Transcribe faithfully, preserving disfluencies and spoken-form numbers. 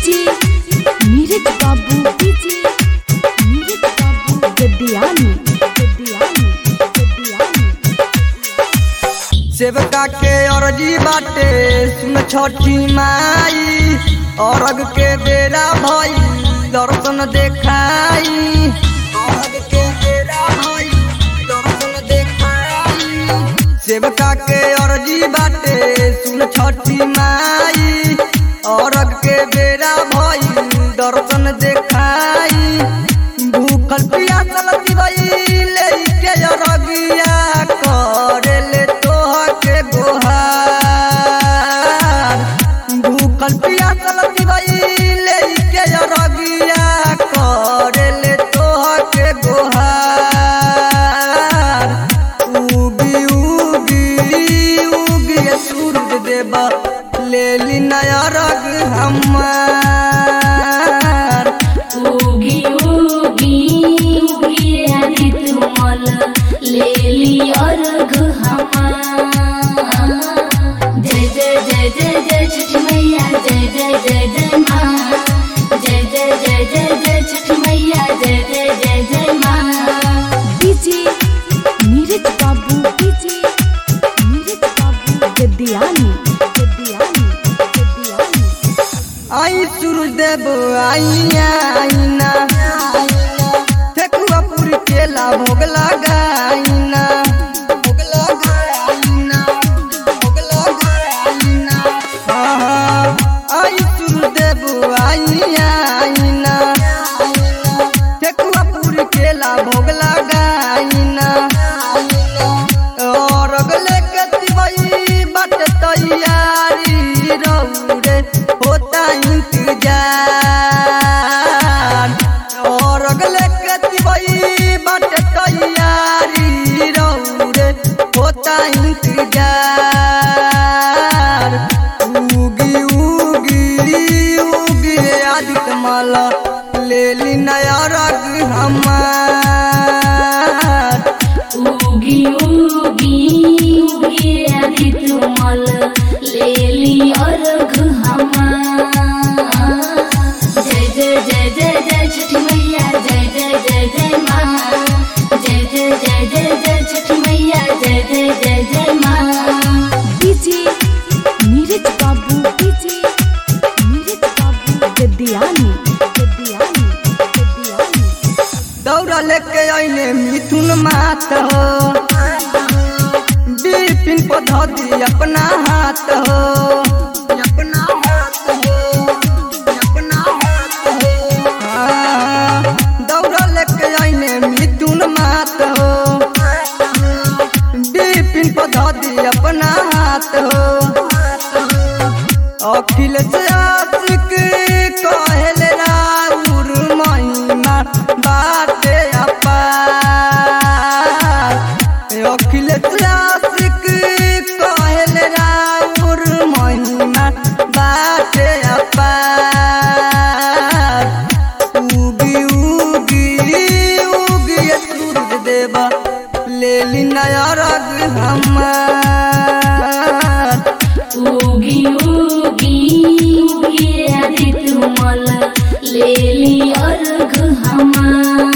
DJ Neeraj बाबू DJ Neeraj बाबू गद्दियानी गद्दियानी गद्दियानी। सेवका के अर्जी बाटे सुन छठी माई, अरग के बेरा भई दर्शन देखाई, अरग के बेरा भई दर्शन देखाई। सेवका के अर्जी बाटे सुन छठी माई, अरग के बेरा भई दर्शन देखाई। भूखल पियासल दिवई लेके अरगिया करेले तोह के गोहार। भूखल पियासल दिवई लेके अरगिया करेले तोह के गोहार। उगी उगी उगी सूरज देवा लेली नया रग हमार। उगी उगी उगी आदित्य मल लेली अर्घ हमार। जय जय जय जय जय छठ मैया, जय जय जय जय माँ, जय जय जय जय जय छठ मैया, जय जय जय जय माँ। डीजे नीरज बाबू डीजे नीरज बाबू गद्दियानी गद्दियानी गद्दियानी। आई सूरज देव आईना आईना, ठेकुआ पूरी केला भोग लगाईना, भोग लगाईना, भोग लगाईना। हाँ आई सूरज देव आईना आईना, ठेकुआ पूरी केला भोग लगाईना। और अगले कतिवई बट तैयारी रौरे होता इंतजार। और अगले कतिवई बट तैयारी रौरे होता इंतजार। उगी उगी उगी आदित्य माला लेली नया रग हमार। उगी उगी उगी आदित्य मल लेली अर्घ हमार। जय जय जय जय जय छठ मैया, जय जय जय जय माँ, जय जय जय जय जय छठ मैया, जय जय जय जय माँ। डीजे नीरज बाबू डीजे नीरज बाबू गद्दियानी गद्दियानी गद्दियानी। दौड़ा लेके आइले मिथुन मात हो, बिपिन को धो दी अपना हाथ हो, अपना हाथ हो, अपना हाथ हो। हाँ, दौड़ा लेके आइले मिथुन मात हो, बिपिन को धो दी अपना हाथ हो। अखिल से आशिक कहले राउर महिमा बाटे अपार। अखिल से आशिक कहले राउर महिमा बाटे अपार। उगी उगी उगी सूरज देवा लेली नया रग हमार। उगी उगी उगी आदित्य मल लेली अर्घ हमार।